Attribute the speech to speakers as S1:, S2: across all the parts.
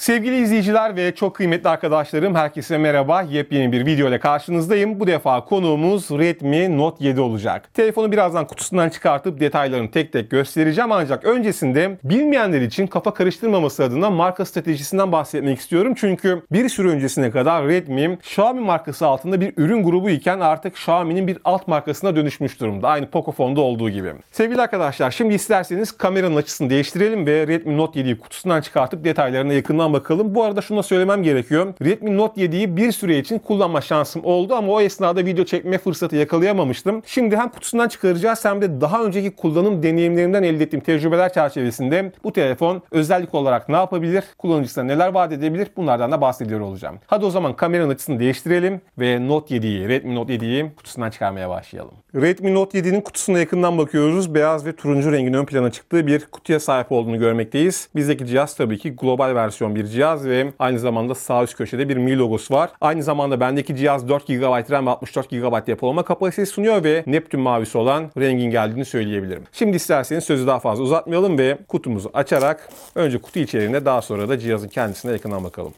S1: Sevgili izleyiciler ve çok kıymetli arkadaşlarım, herkese merhaba. Yepyeni bir video ile karşınızdayım. Bu defa konuğumuz Redmi Note 7 olacak. Telefonu birazdan kutusundan çıkartıp detaylarını tek tek göstereceğim. Ancak öncesinde bilmeyenler için kafa karıştırmaması adına marka stratejisinden bahsetmek istiyorum. Çünkü bir süre öncesine kadar Redmi, Xiaomi markası altında bir ürün grubu iken artık Xiaomi'nin bir alt markasına dönüşmüş durumda. Aynı Pocofone'da olduğu gibi. Sevgili arkadaşlar, şimdi isterseniz kameranın açısını değiştirelim ve Redmi Note 7'yi kutusundan çıkartıp detaylarına yakından bakalım. Bu arada şunu da söylemem gerekiyor. Redmi Note 7'yi bir süre için kullanma şansım oldu ama o esnada video çekme fırsatı yakalayamamıştım. Şimdi hem kutusundan çıkaracağız hem de daha önceki kullanım deneyimlerimden elde ettiğim tecrübeler çerçevesinde bu telefon özellik olarak ne yapabilir, kullanıcısına neler vaat edebilir, bunlardan da bahsediyor olacağım. Hadi o zaman kameranın açısını değiştirelim ve Note 7'yi, Redmi Note 7'yi kutusundan çıkarmaya başlayalım. Redmi Note 7'nin kutusuna yakından bakıyoruz. Beyaz ve turuncu rengin ön plana çıktığı bir kutuya sahip olduğunu görmekteyiz. Bizdeki cihaz tabii ki global versiyon bir cihaz ve aynı zamanda sağ üst köşede bir Mi logosu var. Aynı zamanda bendeki cihaz 4 GB RAM ve 64 GB depolama kapasitesi sunuyor ve Neptün mavisi olan rengin geldiğini söyleyebilirim. Şimdi isterseniz sözü daha fazla uzatmayalım ve kutumuzu açarak önce kutu içeriğine, daha sonra da cihazın kendisine yakından bakalım.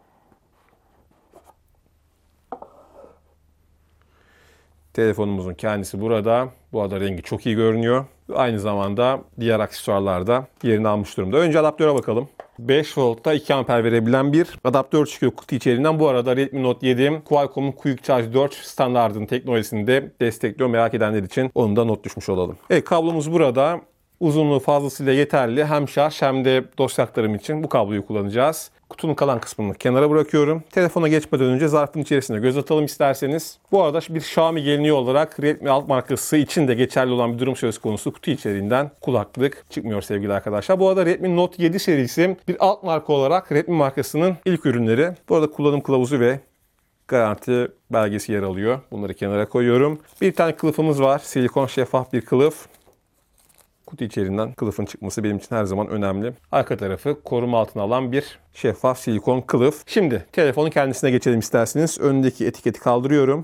S1: Telefonumuzun kendisi burada. Bu arada rengi çok iyi görünüyor. Aynı zamanda diğer aksesuarlar da yerini almış durumda. Önce adaptöre bakalım. 5 voltta 2 amper verebilen bir adaptör çıkıyor kutu içerisinden. Bu arada Redmi Note 7 Qualcomm'un Quick Charge 4 standardının teknolojisini de destekliyor. Merak edenler için onu da not düşmüş olalım. Evet, kablomuz burada. Uzunluğu fazlasıyla yeterli. Hem şarj hem de dosya aktarımı için bu kabloyu kullanacağız. Kutunun kalan kısmını kenara bırakıyorum. Telefona geçmeden önce zarfın içerisine göz atalım isterseniz. Bu arada bir Xiaomi geleneği olarak Redmi alt markası için de geçerli olan bir durum söz konusu. Kutu içeriğinden kulaklık çıkmıyor sevgili arkadaşlar. Bu arada Redmi Note 7 serisi bir alt marka olarak Redmi markasının ilk ürünleri. Bu arada kullanım kılavuzu ve garanti belgesi yer alıyor. Bunları kenara koyuyorum. Bir tane kılıfımız var. Silikon şeffaf bir kılıf. Kutu içeriğinden kılıfın çıkması benim için her zaman önemli. Arka tarafı koruma altına alan bir şeffaf silikon kılıf. Şimdi telefonun kendisine geçelim isterseniz. Öndeki etiketi kaldırıyorum.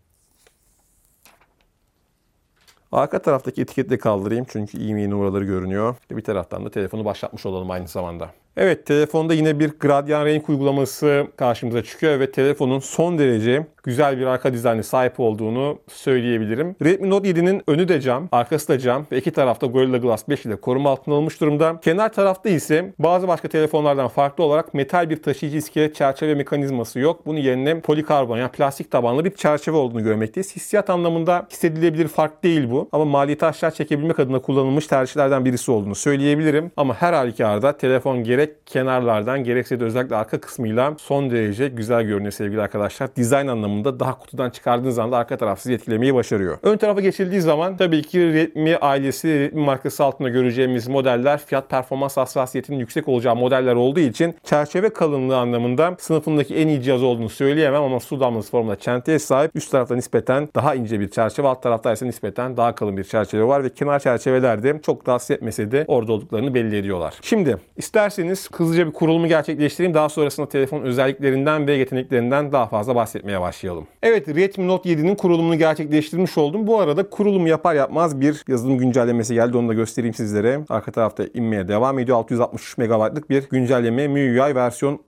S1: Arka taraftaki etiketi de kaldırayım çünkü IMEI numaraları görünüyor. Bir taraftan da telefonu başlatmış olalım aynı zamanda. Evet, telefonda yine bir gradyan renk uygulaması karşımıza çıkıyor ve telefonun son derece güzel bir arka dizaynı sahip olduğunu söyleyebilirim. Redmi Note 7'nin önü de cam, arkası da cam ve iki tarafta Gorilla Glass 5 ile koruma altına alınmış durumda. Kenar tarafta ise bazı başka telefonlardan farklı olarak metal bir taşıyıcı iskelet çerçeve mekanizması yok. Bunun yerine polikarbon, yani plastik tabanlı bir çerçeve olduğunu görmekteyiz. Hissiyat anlamında hissedilebilir fark değil bu ama maliyeti aşağı çekebilmek adına kullanılmış tercihlerden birisi olduğunu söyleyebilirim. Ama her halükarda telefon gerek kenarlardan gerekse de özellikle arka kısmıyla son derece güzel görünüyor sevgili arkadaşlar. Dizayn anlamında daha kutudan çıkardığınız anda arka taraf sizi etkilemeyi başarıyor. Ön tarafa geçildiği zaman tabii ki Redmi ailesi, Redmi markası altında göreceğimiz modeller fiyat performans hassasiyetinin yüksek olacağı modeller olduğu için çerçeve kalınlığı anlamında sınıfındaki en iyi cihaz olduğunu söyleyemem ama su damlası formunda çenteye sahip. Üst tarafta nispeten daha ince bir çerçeve, alt tarafta ise nispeten daha kalın bir çerçeve var ve kenar çerçevelerde çok rahatsız etmese de orada olduklarını belli ediyorlar. Şimdi isterseniz hızlıca bir kurulumu gerçekleştireyim. Daha sonrasında telefonun özelliklerinden ve yeteneklerinden daha fazla bahsetmeye başlayalım. Evet, Redmi Note 7'nin kurulumunu gerçekleştirmiş oldum. Bu arada kurulumu yapar yapmaz bir yazılım güncellemesi geldi. Onu da göstereyim sizlere. Arka tarafta inmeye devam ediyor. 663 MB'lık bir güncelleme. MIUI versiyon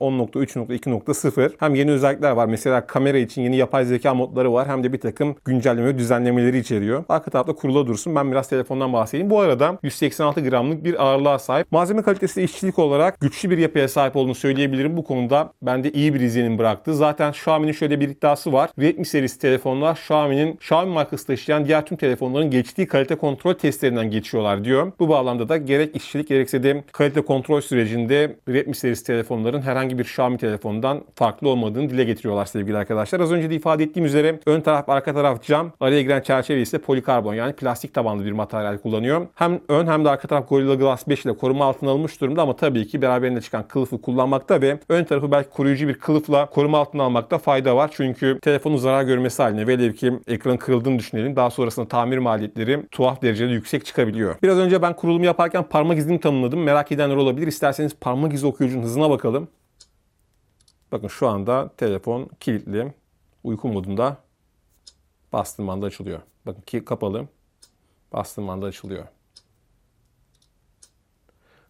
S1: 10.3.2.0. Hem yeni özellikler var. Mesela kamera için yeni yapay zeka modları var. Hem de bir takım güncelleme ve düzenlemeleri içeriyor. Arka tarafta kurula dursun. Ben biraz telefondan bahsedeyim. Bu arada 186 gramlık bir ağırlığa sahip. Malzeme kalitesi de işçilik olarak güçlü bir yapıya sahip olduğunu söyleyebilirim. Bu konuda bende iyi bir izlenim bıraktı. Zaten Xiaomi'nin şöyle bir iddiası var. Redmi serisi telefonlar Xiaomi markası taşıyan diğer tüm telefonların geçtiği kalite kontrol testlerinden geçiyorlar diyor. Bu bağlamda da gerek işçilik gerekse de kalite kontrol sürecinde Redmi serisi telefonların herhangi bir Xiaomi telefondan farklı olmadığını dile getiriyorlar sevgili arkadaşlar. Az önce de ifade ettiğim üzere ön taraf arka taraf cam, araya giren çerçeve ise polikarbon, yani plastik tabanlı bir materyal kullanıyor. Hem ön hem de arka taraf Gorilla Glass 5 ile koruma altına alınmış durumda ama tabii ki beraberinde çıkan kılıfı kullanmakta ve ön tarafı belki koruyucu bir kılıfla koruma altına almakta fayda var. Çünkü telefonun zarar görmesi haline, velev ki ekran kırıldığını düşünelim, daha sonrasında tamir maliyetleri tuhaf derecede yüksek çıkabiliyor. Biraz önce ben kurulumu yaparken parmak izini tanımladım. Merak edenler olabilir. İsterseniz parmak izi okuyucunun hızına bakalım. Bakın şu anda telefon kilitli. Uyku modunda. Bastığım anda açılıyor. Bakın ki kapalı. Bastığım anda açılıyor.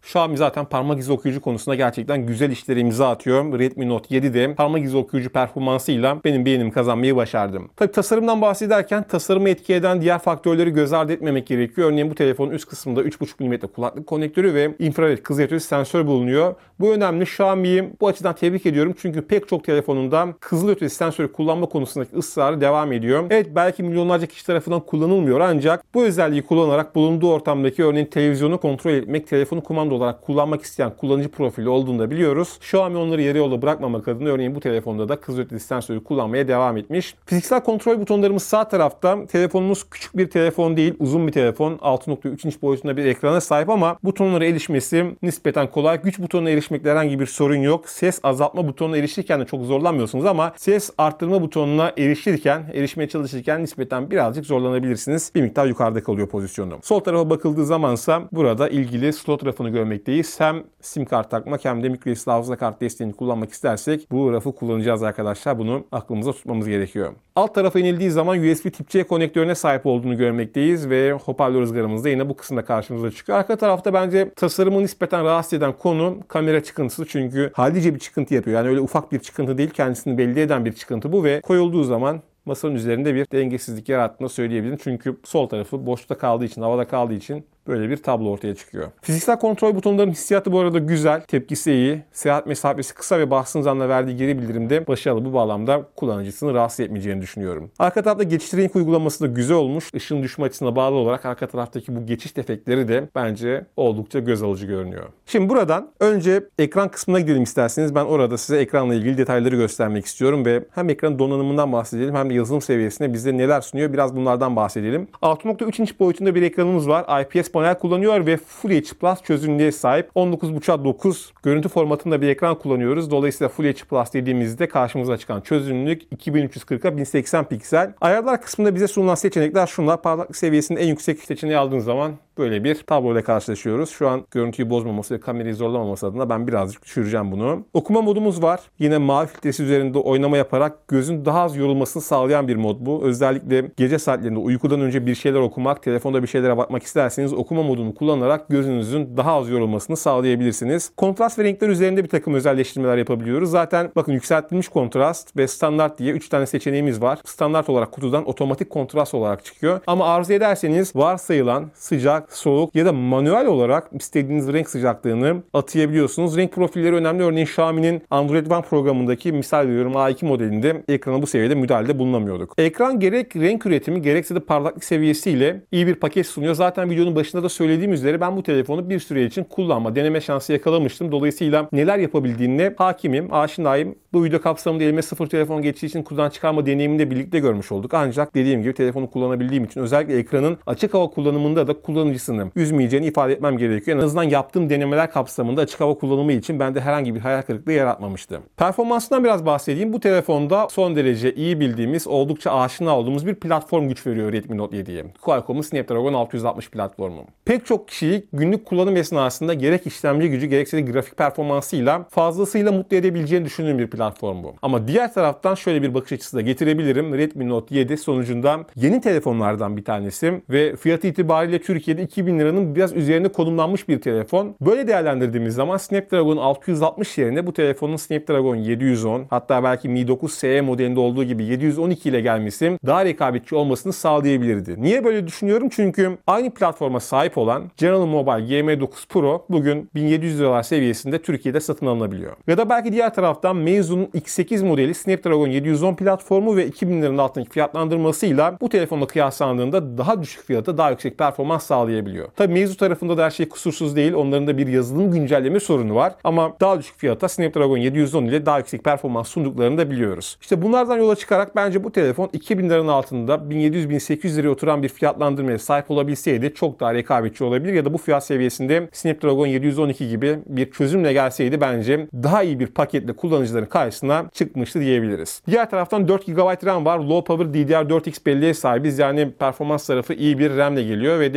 S1: Xiaomi zaten parmak izi okuyucu konusunda gerçekten güzel işlere imza atıyor. Redmi Note 7'de parmak izi okuyucu performansıyla benim beğenimi kazanmayı başardım. Tabii tasarımdan bahsederken tasarımı etki eden diğer faktörleri göz ardı etmemek gerekiyor. Örneğin bu telefonun üst kısmında 3.5 mm kulaklık konnektörü ve infrared kızılötesi sensör bulunuyor. Bu önemli. Xiaomi'yi bu açıdan tebrik ediyorum. Çünkü pek çok telefonunda kızılötesi sensörü kullanma konusundaki ısrarı devam ediyor. Evet, belki milyonlarca kişi tarafından kullanılmıyor ancak bu özelliği kullanarak bulunduğu ortamdaki örneğin televizyonu kontrol etmek, telefonu kumanda olarak kullanmak isteyen kullanıcı profili olduğunu da biliyoruz. Xiaomi onları yarı yolda bırakmamak adına örneğin bu telefonda da kızılötesi sensörü kullanmaya devam etmiş. Fiziksel kontrol butonlarımız sağ tarafta. Telefonumuz küçük bir telefon değil, uzun bir telefon. 6.3 inç boyutunda bir ekrana sahip ama butonlara erişmesi nispeten kolay. Güç butonuna erişmekte herhangi bir sorun yok. Ses azaltma butonuna erişirken de çok zorlanmıyorsunuz ama ses arttırma butonuna erişmeye çalışırken nispeten birazcık zorlanabilirsiniz. Bir miktar yukarıda kalıyor pozisyonu. Sol tarafa bakıldığı zamansa burada ilgili slot rafını görmekteyiz. Hem sim kart takmak hem de microSD hafıza kart desteğini kullanmak istersek bu rafı kullanacağız arkadaşlar. Bunu aklımıza tutmamız gerekiyor. Alt tarafa inildiği zaman USB Tip-C konektörüne sahip olduğunu görmekteyiz ve hoparlör ızgaramız da yine bu kısımda karşımıza çıkıyor. Arka tarafta bence tasarımı nispeten rahatsız eden konu kamera çıkıntısı, çünkü hallice bir çıkıntı yapıyor. Yani öyle ufak bir çıkıntı değil, kendisini belli eden bir çıkıntı bu ve koyulduğu zaman masanın üzerinde bir dengesizlik yarattığını söyleyebilirim. Çünkü sol tarafı boşta kaldığı için, havada kaldığı için böyle bir tablo ortaya çıkıyor. Fiziksel kontrol butonlarının hissiyatı bu arada güzel, tepkisi iyi. Seyahat mesafesi kısa ve bastığınız anda verdiği geri bildirimde başarılı, bu bağlamda kullanıcısını rahatsız etmeyeceğini düşünüyorum. Arka tarafta geçiş renk uygulaması da güzel olmuş. Işığın düşme açısına bağlı olarak arka taraftaki bu geçiş efektleri de bence oldukça göz alıcı görünüyor. Şimdi buradan önce ekran kısmına gidelim isterseniz. Ben orada size ekranla ilgili detayları göstermek istiyorum ve hem ekran donanımından bahsedelim hem de yazılım seviyesinde bize neler sunuyor, biraz bunlardan bahsedelim. 6.3 inç boyutunda bir ekranımız var. IPS panel kullanıyor ve Full HD Plus çözünürlüğe sahip. 19.5'a 9 görüntü formatında bir ekran kullanıyoruz. Dolayısıyla Full HD Plus dediğimizde karşımıza çıkan çözünürlük 2340'a 1080 piksel. Ayarlar kısmında bize sunulan seçenekler şunlar. Parlaklık seviyesinin en yüksek seçeneği aldığınız zaman böyle bir tablo ile karşılaşıyoruz. Şu an görüntüyü bozmaması ve kamerayı zorlamaması adına ben birazcık düşüreceğim bunu. Okuma modumuz var. Yine mavi filtresi üzerinde oynama yaparak gözün daha az yorulmasını sağlayan bir mod bu. Özellikle gece saatlerinde uykudan önce bir şeyler okumak, telefonda bir şeylere bakmak isterseniz okuma modunu kullanarak gözünüzün daha az yorulmasını sağlayabilirsiniz. Kontrast ve renkler üzerinde bir takım özelleştirmeler yapabiliyoruz. Zaten bakın yükseltilmiş kontrast ve standart diye 3 tane seçeneğimiz var. Standart olarak kutudan otomatik kontrast olarak çıkıyor. Ama arzu ederseniz varsayılan sıcak, soğuk ya da manuel olarak istediğiniz renk sıcaklığını atayabiliyorsunuz. Renk profilleri önemli. Örneğin Xiaomi'nin Android One programındaki, misal veriyorum, A2 modelinde ekrana bu seviyede müdahalede bulunamıyorduk. Ekran gerek renk üretimi gerekse de parlaklık seviyesiyle iyi bir paket sunuyor. Zaten videonun başında da söylediğim üzere ben bu telefonu bir süre için kullanma, deneme şansı yakalamıştım. Dolayısıyla neler yapabildiğine hakimim, aşinayım. Bu video kapsamında elime sıfır telefon geçtiği için kutudan çıkarma deneyimini de birlikte görmüş olduk. Ancak dediğim gibi telefonu kullanabildiğim için özellikle ekranın açık hava kullanımında da kullanıcısını üzmeyeceğini ifade etmem gerekiyor. En azından yaptığım denemeler kapsamında açık hava kullanımı için bende herhangi bir hayal kırıklığı yaratmamıştı. Performansından biraz bahsedeyim. Bu telefonda son derece iyi bildiğimiz, oldukça aşina olduğumuz bir platform güç veriyor Redmi Note 7'ye. Qualcomm'un Snapdragon 660 platformu. Pek çok kişiyi günlük kullanım esnasında gerek işlemci gücü gerekse de grafik performansıyla fazlasıyla mutlu edebileceğini düşündüğüm bir platform bu. Ama diğer taraftan şöyle bir bakış açısı da getirebilirim. Redmi Note 7 sonucunda yeni telefonlardan bir tanesi ve fiyatı itibariyle Türkiye'de 2000 liranın biraz üzerine konumlanmış bir telefon. Böyle değerlendirdiğimiz zaman Snapdragon 660 yerine bu telefonun Snapdragon 710, hatta belki Mi 9 SE modelinde olduğu gibi 712 ile gelmesi daha rekabetçi olmasını sağlayabilirdi. Niye böyle düşünüyorum? Çünkü aynı platforma sahip olan General Mobile GM9 Pro bugün 1700 liralar seviyesinde Türkiye'de satın alınabiliyor. Ya da belki diğer taraftan Meizu'nun X8 modeli Snapdragon 710 platformu ve 2000 liranın altındaki fiyatlandırmasıyla bu telefonla kıyaslandığında daha düşük fiyata daha yüksek performans sağlayabiliyor. Tabii Meizu tarafında da her şey kusursuz değil. Onların da bir yazılım güncelleme sorunu var. Ama daha düşük fiyata Snapdragon 710 ile daha yüksek performans sunduklarını da biliyoruz. İşte bunlardan yola çıkarak bence bu telefon 2000 liranın altında 1700-1800 liraya oturan bir fiyatlandırmaya sahip olabilseydi çok daha rekabetçi olabilir ya da bu fiyat seviyesinde Snapdragon 712 gibi bir çözümle gelseydi bence daha iyi bir paketle kullanıcıların karşısına çıkmıştı diyebiliriz. Diğer taraftan 4 GB RAM var. Low Power DDR4X belleğe sahibiz. Yani performans tarafı iyi bir RAM ile geliyor ve depolama tarafı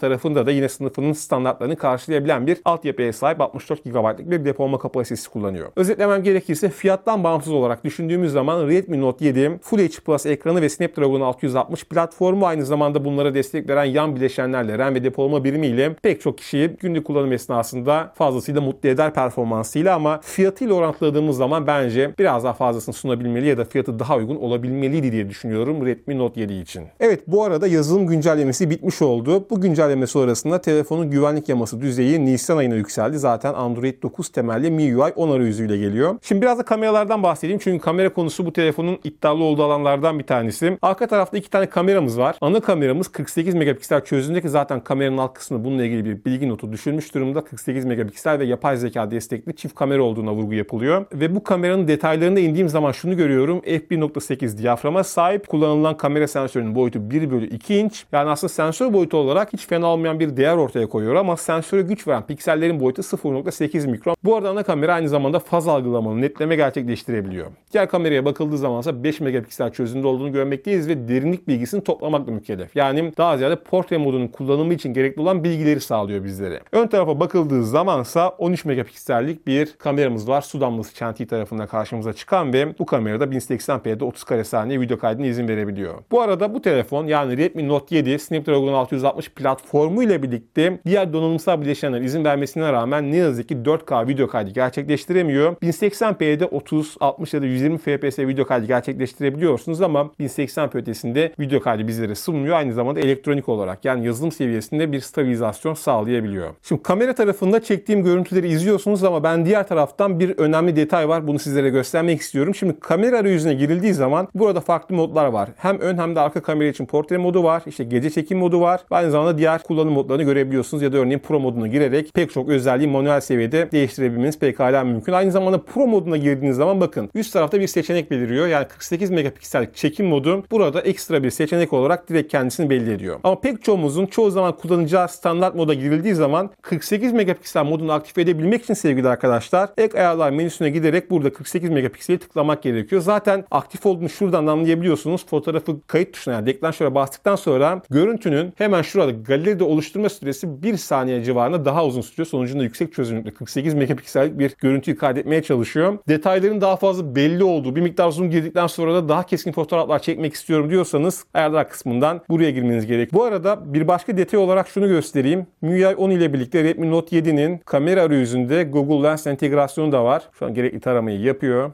S1: tarafında da yine sınıfının standartlarını karşılayabilen bir altyapıya sahip 64 GB'lık bir depolama kapasitesi kullanıyor. Özetlemem gerekirse fiyattan bağımsız olarak düşündüğümüz zaman Redmi Note 7 Full HD Plus ekranı ve Snapdragon 660 platformu, aynı zamanda bunlara destek veren yan bileşenlerle RAM ve depolama birimiyle pek çok kişiyi günlük kullanım esnasında fazlasıyla mutlu eder performansıyla, ama fiyatıyla orantıladığımız zaman bence biraz daha fazlasını sunabilmeli ya da fiyatı daha uygun olabilmeliydi diye düşünüyorum Redmi Note 7 için. Evet, bu arada yazılım güncellemesi bitmiş oldu. Bu güncelleme sonrasında telefonun güvenlik yaması düzeyi Nisan ayına yükseldi. Zaten Android 9 temelli MIUI 10 arayüzüyle geliyor. Şimdi biraz da kameralardan bahsedeyim. Çünkü kamera konusu bu telefonun iddialı olduğu alanlardan bir tanesi. Arka tarafta 2 tane kameramız var. Ana kameramız 48 megapiksel çözünürlüğünde ki zaten kameranın alt kısmında bununla ilgili bir bilgi notu düşürmüş durumda. 48 megapiksel ve yapay zeka destekli çift kamera olduğuna vurgu yapılıyor. Ve bu kameranın detaylarına indiğim zaman şunu görüyorum. f1.8 diyaframa sahip. Kullanılan kamera sensörünün boyutu 1/2 inç. Yani aslında sensör boyutu olarak hiç fena olmayan bir değer ortaya koyuyor ama sensöre güç veren piksellerin boyutu 0.8 mikron. Bu arada ana kamera aynı zamanda faz algılamalı netleme gerçekleştirebiliyor. Diğer kameraya bakıldığı zaman ise 5 megapiksel çözünürlüğünde olduğunu görmekteyiz ve derinlik bilgisini toplamakla mükellef. Yani daha ziyade portre modunun kullanımı için gerekli olan bilgileri sağlıyor bizlere. Ön tarafa bakıldığı zamansa 13 megapiksellik bir kameramız var. Su damlası çentiği tarafından karşımıza çıkan ve bu kamerada 1080p'de 30 kare saniye video kaydına izin verebiliyor. Bu arada bu telefon, yani Redmi Note 7 Snapdragon 660 platformu ile birlikte diğer donanımsal bileşenler izin vermesine rağmen ne yazık ki 4K video kaydı gerçekleştiremiyor. 1080p'de 30, 60 ya da 120 FPS video kaydı gerçekleştirebiliyorsunuz ama 1080p ötesinde video kaydı bizlere sunmuyor. Aynı zamanda elektronik olarak, yani yazılım seviyesinde bir stabilizasyon sağlayabiliyor. Şimdi kamera tarafında çektiğim görüntüleri izliyorsunuz ama ben diğer taraftan bir önemli detay var. Bunu sizlere göstermek istiyorum. Şimdi kamera arayüzüne girildiği zaman burada farklı modlar var. Hem ön hem de arka kamera için portre modu var. İşte gece çekim modu var. Aynı zamanda diğer kullanım modlarını görebiliyorsunuz ya da örneğin Pro moduna girerek pek çok özelliği manuel seviyede değiştirebilmeniz pekala mümkün. Aynı zamanda Pro moduna girdiğiniz zaman bakın üst tarafta bir seçenek beliriyor. Yani 48 megapiksellik çekim modu burada ekstra bir seçenek olarak direkt kendisini belli ediyor. Ama pek çoğumuzun çoğu zaman kullanacağı standart moda girildiği zaman 48 megapiksel modunu aktif edebilmek için sevgili arkadaşlar ek ayarlar menüsüne giderek burada 48 megapikseli tıklamak gerekiyor. Zaten aktif olduğunu şuradan anlayabiliyorsunuz. Fotoğrafı kayıt tuşuna, yani deklanşöre bastıktan sonra görüntünün hemen şurada galeride oluşturma süresi 1 saniye civarında daha uzun sürüyor. Sonucunda yüksek çözünürlükte 48 megapiksellik bir görüntüyü kaydetmeye çalışıyor. Detayların daha fazla belli olduğu, bir miktar zoom girdikten sonra da daha keskin fotoğraflar çekmek istiyorum diyorsanız ayarlar kısmından buraya girmeniz gerek. Bu arada bir başka detay olarak şunu göstereyim. MIUI 10 ile birlikte Redmi Note 7'nin kamera arayüzünde Google Lens entegrasyonu da var. Şu an gerekli taramayı yapıyor.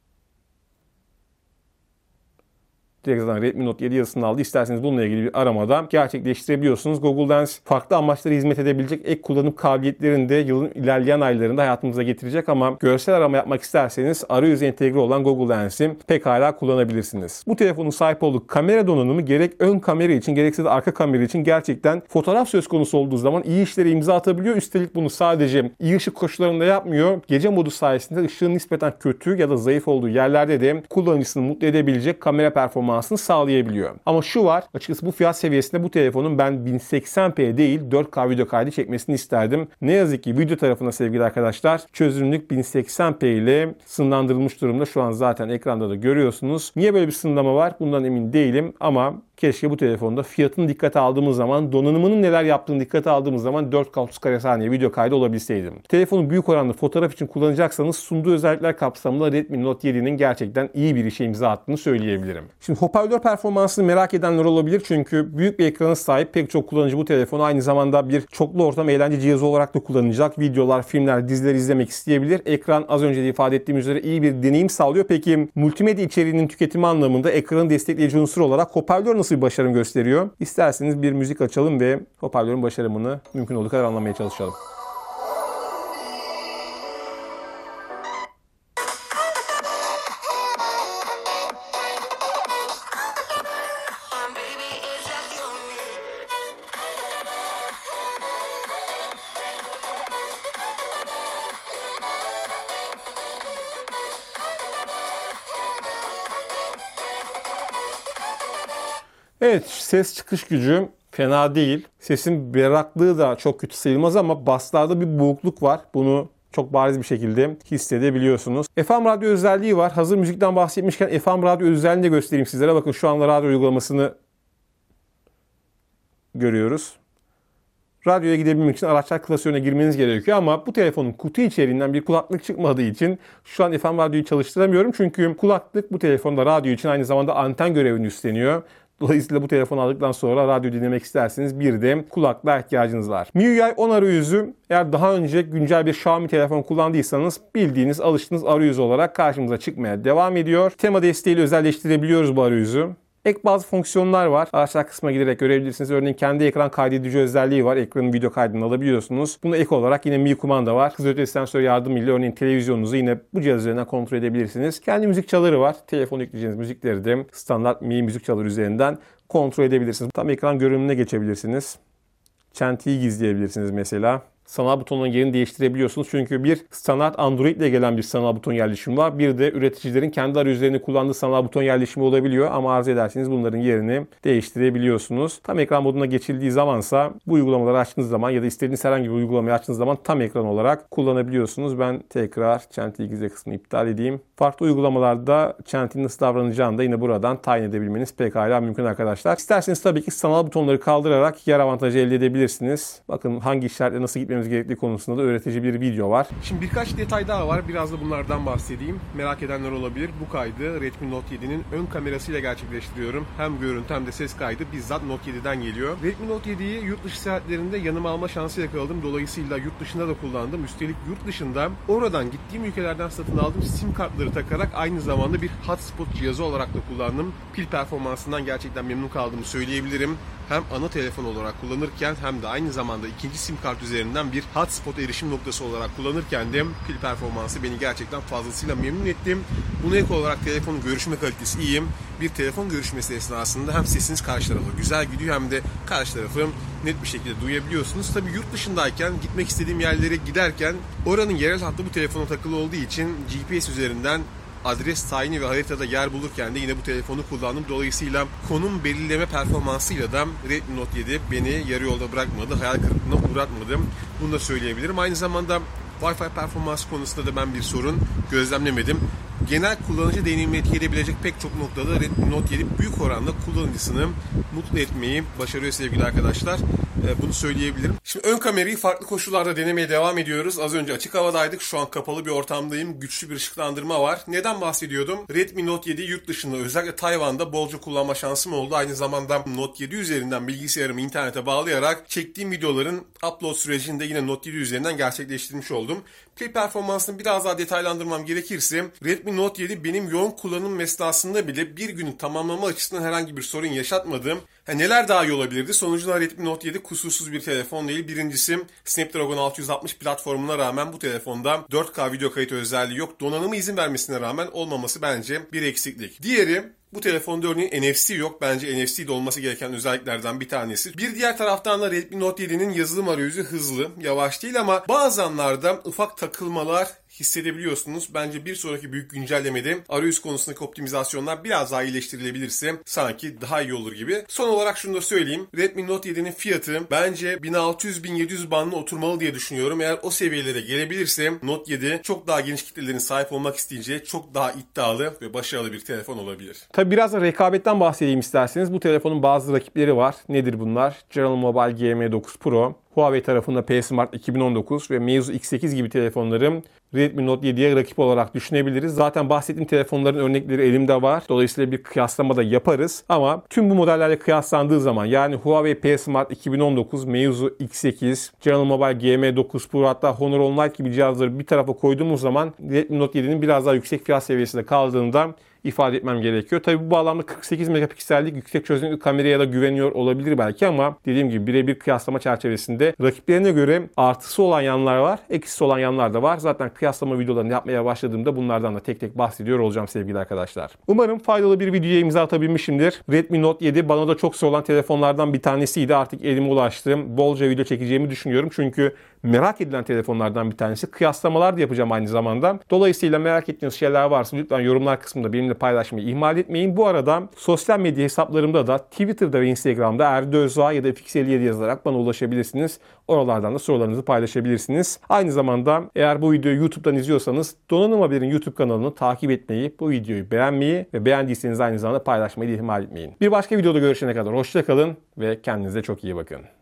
S1: Direkt zaten Redmi Note 7 yazısını aldı. İsterseniz bununla ilgili bir aramada gerçekleştirebiliyorsunuz. Google Lens farklı amaçlara hizmet edebilecek ek kullanım kabiliyetlerini de yılın ilerleyen aylarında hayatımıza getirecek ama görsel arama yapmak isterseniz arayüze entegre olan Google Lens'i pekala kullanabilirsiniz. Bu telefonun sahip olduğu kamera donanımı gerek ön kamera için gerekse de arka kamera için gerçekten fotoğraf söz konusu olduğu zaman iyi işlere imza atabiliyor. Üstelik bunu sadece iyi ışık koşullarında yapmıyor. Gece modu sayesinde ışığın nispeten kötü ya da zayıf olduğu yerlerde de kullanıcısını mutlu edebilecek kamera performansını sağlayabiliyor. Ama şu var, açıkçası bu fiyat seviyesinde bu telefonun ben 1080p değil 4K video kaydı çekmesini isterdim. Ne yazık ki video tarafına sevgili arkadaşlar çözünürlük 1080p ile sınırlandırılmış durumda. Şu an zaten ekranda da görüyorsunuz. Niye böyle bir sınırlama var? Bundan emin değilim ama keşke bu telefonda fiyatını dikkate aldığımız zaman, donanımının neler yaptığını dikkate aldığımız zaman 4K 30 kare saniye video kaydı olabilseydim. Telefonu büyük oranda fotoğraf için kullanacaksanız sunduğu özellikler kapsamında Redmi Note 7'nin gerçekten iyi bir işe imza attığını söyleyebilirim. Şimdi hoparlör performansını merak edenler olabilir çünkü büyük bir ekrana sahip pek çok kullanıcı bu telefonu aynı zamanda bir çoklu ortam eğlence cihazı olarak da kullanacak. Videolar, filmler, diziler izlemek isteyebilir. Ekran az önce de ifade ettiğim üzere iyi bir deneyim sağlıyor. Peki multimedya içeriğinin tüketimi anlamında ekranın destekleyici unsur olarak hoparlör nasıl bir başarım gösteriyor? İsterseniz bir müzik açalım ve hoparlörün başarımını mümkün olduğu kadar anlamaya çalışalım. Evet, ses çıkış gücü fena değil. Sesin berraklığı da çok kötü sayılmaz ama baslarda bir boğukluk var. Bunu çok bariz bir şekilde hissedebiliyorsunuz. FM radyo özelliği var. Hazır müzikten bahsetmişken FM radyo özelliğini de göstereyim sizlere. Bakın şu anda radyo uygulamasını görüyoruz. Radyoya gidebilmek için araçlar klasörüne girmeniz gerekiyor ama bu telefonun kutu içeriğinden bir kulaklık çıkmadığı için şu an FM radyoyu çalıştıramıyorum. Çünkü kulaklık bu telefonda radyo için aynı zamanda anten görevini üstleniyor. Dolayısıyla bu telefonu aldıktan sonra radyo dinlemek isterseniz bir de kulaklığa ihtiyacınız var. MIUI 10 arayüzü, eğer daha önce güncel bir Xiaomi telefon kullandıysanız bildiğiniz, alıştığınız arayüz olarak karşımıza çıkmaya devam ediyor. Tema desteğiyle özelleştirebiliyoruz bu arayüzü. Ek bazı fonksiyonlar var. Araçlar kısmına giderek görebilirsiniz. Örneğin kendi ekran kaydedici özelliği var. Ekranın video kaydını alabiliyorsunuz. Buna ek olarak yine Mi kumanda var. Hız ötesi sensör yardımıyla örneğin televizyonunuzu yine bu cihaz üzerinden kontrol edebilirsiniz. Kendi müzik çaları var. Telefona yükleyeceğiniz müzikleri de standart Mi müzik çaları üzerinden kontrol edebilirsiniz. Tam ekran görünümüne geçebilirsiniz. Çentiyi gizleyebilirsiniz mesela. Sanal butonun yerini değiştirebiliyorsunuz. Çünkü bir standart Android ile gelen bir sanal buton yerleşimi var. Bir de üreticilerin kendi arayüzlerini kullandığı sanal buton yerleşimi olabiliyor. Ama arzu ederseniz bunların yerini değiştirebiliyorsunuz. Tam ekran moduna geçildiği zamansa bu uygulamaları açtığınız zaman ya da istediğiniz herhangi bir uygulamayı açtığınız zaman tam ekran olarak kullanabiliyorsunuz. Ben tekrar çentiyi gizle kısmını iptal edeyim. Farklı uygulamalarda çentinin nasıl davranacağını da yine buradan tayin edebilmeniz pekala mümkün arkadaşlar. İsterseniz tabii ki sanal butonları kaldırarak yer avantajı elde edebilirsiniz. Bakın hangi işaretle nasıl gitmemiz gerektiği konusunda da öğretici bir video var. Şimdi birkaç detay daha var. Biraz da bunlardan bahsedeyim. Merak edenler olabilir. Bu kaydı Redmi Note 7'nin ön kamerasıyla gerçekleştiriyorum. Hem görüntü hem de ses kaydı bizzat Note 7'den geliyor. Redmi Note 7'yi yurt dışı seyahatlerinde yanıma alma şansı yakaladım. Dolayısıyla yurt dışında da kullandım. Üstelik yurt dışında oradan gittiğim ülkelerden satın aldığım sim kartları takarak aynı zamanda bir hotspot cihazı olarak da kullandım. Pil performansından gerçekten memnun kaldığımı söyleyebilirim. Hem ana telefon olarak kullanırken hem de aynı zamanda ikinci sim kart üzerinden bir hotspot erişim noktası olarak kullanırken de pil performansı beni gerçekten fazlasıyla memnun etti. Buna ek olarak telefonun görüşme kalitesi iyi. Bir telefon görüşmesi esnasında hem sesiniz karşı tarafa güzel gidiyor hem de karşı tarafı net bir şekilde duyabiliyorsunuz. Tabii yurt dışındayken gitmek istediğim yerlere giderken oranın yerel hattı bu telefona takılı olduğu için GPS üzerinden adres tayini ve haritada yer bulurken de yine bu telefonu kullandım. Dolayısıyla konum belirleme performansıyla da Redmi Note 7 beni yarı yolda bırakmadı, hayal kırıklığına uğratmadı. Bunu da söyleyebilirim. Aynı zamanda Wi-Fi performans konusunda da ben bir sorun gözlemlemedim. Genel kullanıcı deneyimini etkileyebilecek pek çok noktada Redmi Note 7 büyük oranda kullanıcısını mutlu etmeyi başarıyor sevgili arkadaşlar. Bunu söyleyebilirim. Şimdi ön kamerayı farklı koşullarda denemeye devam ediyoruz. Az önce açık havadaydık. Şu an kapalı bir ortamdayım. Güçlü bir ışıklandırma var. Neden bahsediyordum? Redmi Note 7 yurt dışında özellikle Tayvan'da bolca kullanma şansım oldu. Aynı zamanda Note 7 üzerinden bilgisayarımı internete bağlayarak çektiğim videoların upload sürecini de yine Note 7 üzerinden gerçekleştirmiş oldum. Pil performansını biraz daha detaylandırmam gerekirse Redmi Note 7 benim yoğun kullanım esnasında bile bir günü tamamlama açısından herhangi bir sorun yaşatmadım. Neler daha iyi olabilirdi? Sonucunda Redmi Note 7 kusursuz bir telefon değil. Birincisi Snapdragon 660 platformuna rağmen bu telefonda 4K video kayıt özelliği yok. Donanımı izin vermesine rağmen olmaması bence bir eksiklik. Diğeri bu telefonda örneğin NFC yok. Bence NFC de olması gereken özelliklerden bir tanesi. Bir diğer taraftan da Redmi Note 7'nin yazılım arayüzü hızlı, yavaş değil ama bazı anlarda ufak takılmalar hissedebiliyorsunuz. Bence bir sonraki büyük güncellemede arayüz konusundaki optimizasyonlar biraz daha iyileştirilebilirse sanki daha iyi olur gibi. Son olarak şunu da söyleyeyim. Redmi Note 7'nin fiyatı bence 1600-1700 bandına oturmalı diye düşünüyorum. Eğer o seviyelere gelebilirse Note 7 çok daha geniş kitlelerin sahip olmak isteyeceği çok daha iddialı ve başarılı bir telefon olabilir. Tabi biraz da rekabetten bahsedeyim isterseniz. Bu telefonun bazı rakipleri var. Nedir bunlar? General Mobile GM9 Pro, Huawei tarafında P Smart 2019 ve Meizu X8 gibi telefonları Redmi Note 7'ye rakip olarak düşünebiliriz. Zaten bahsettiğim telefonların örnekleri elimde var. Dolayısıyla bir kıyaslama da yaparız. Ama tüm bu modellerle kıyaslandığı zaman yani Huawei P Smart 2019, Meizu X8, General Mobile GM9 Pro hatta Honor Online gibi cihazları bir tarafa koyduğumuz zaman Redmi Note 7'nin biraz daha yüksek fiyat seviyesinde kaldığında ifade etmem gerekiyor. Tabi bu bağlamda 48 megapiksellik yüksek çözünürlüklü kameraya da güveniyor olabilir belki ama dediğim gibi birebir kıyaslama çerçevesinde rakiplerine göre artısı olan yanlar var, eksisi olan yanlar da var. Zaten kıyaslama videolarını yapmaya başladığımda bunlardan da tek tek bahsediyor olacağım sevgili arkadaşlar. Umarım faydalı bir videoya imza atabilmişimdir. Redmi Note 7 bana da çok sorulan telefonlardan bir tanesiydi. Artık elime ulaştı. Bolca video çekeceğimi düşünüyorum. Çünkü merak edilen telefonlardan bir tanesi. Kıyaslamalar da yapacağım aynı zamanda. Dolayısıyla merak ettiğiniz şeyler varsa lütfen yorumlar kısmında benimle paylaşmayı ihmal etmeyin. Bu arada sosyal medya hesaplarımda da Twitter'da ve Instagram'da Erdi Özdoğa ya da FX57 yazarak bana ulaşabilirsiniz. Oralardan da sorularınızı paylaşabilirsiniz. Aynı zamanda eğer bu videoyu YouTube'dan izliyorsanız Donanım Haber'in YouTube kanalını takip etmeyi, bu videoyu beğenmeyi ve beğendiyseniz aynı zamanda paylaşmayı ihmal etmeyin. Bir başka videoda görüşene kadar hoşça kalın ve kendinize çok iyi bakın.